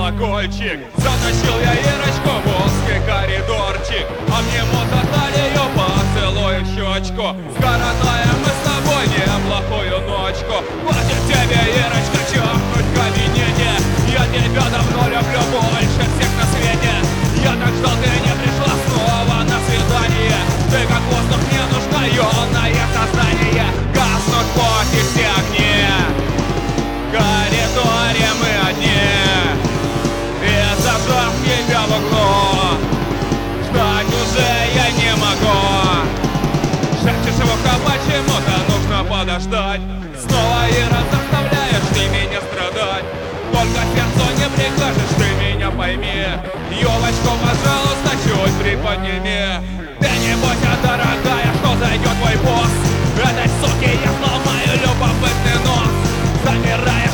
колокольчик. Затащил я Ирочку в узкий коридорчик, а мне мототали ее поцелуй в щечку. Скоротаем мы с тобой неплохую ночку. Хватит тебе, Ирочка, чахнуть в кабинете. Я тебя давно люблю больше всех на свете. Я так ждал, ты не пришла снова на свидание. Ты как воздух, мне нужно юное сознание. Гаснут пути все огни, в коридоре мы одни. И зажав тебя в углу, ждать уже я не могу. Шепчешь его, почему-то нужно подождать. Снова, Ира, заставляешь ты меня страдать. Только сердцу не прикажешь, ты меня пойми. Ёлочку, пожалуйста, чуть приподними. Ты не бойся, дорогая, что зайдет твой босс. Этой суки я сломаю любопытный нос. Замирая